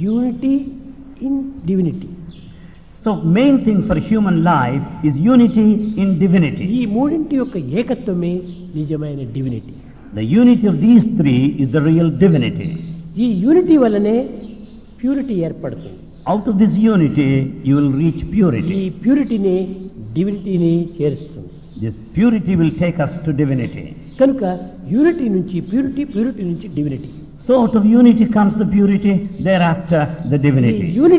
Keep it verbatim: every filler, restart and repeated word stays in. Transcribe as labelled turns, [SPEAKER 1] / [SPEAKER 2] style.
[SPEAKER 1] unity in divinity.
[SPEAKER 2] So main thing for human life is unity in divinity.
[SPEAKER 1] ఈ మూడింటి యొక్క ఏకత్వమే నిజమైన divinity.
[SPEAKER 2] The unity of these three is the real divinity.
[SPEAKER 1] ఈ unity వల్లనే purity ఏర్పడుతుంది.
[SPEAKER 2] Out of this unity you will reach
[SPEAKER 1] ఈ
[SPEAKER 2] purity.
[SPEAKER 1] ప్యూరిటీని డివినిటీని చేరుస్తుంది.
[SPEAKER 2] This purity will take us to divinity.
[SPEAKER 1] కనుక యూనిటీ నుంచి ప్యూరిటీ, ప్యూరిటీ నుంచి divinity.
[SPEAKER 2] So out of unity comes the purity, thereafter the divinity.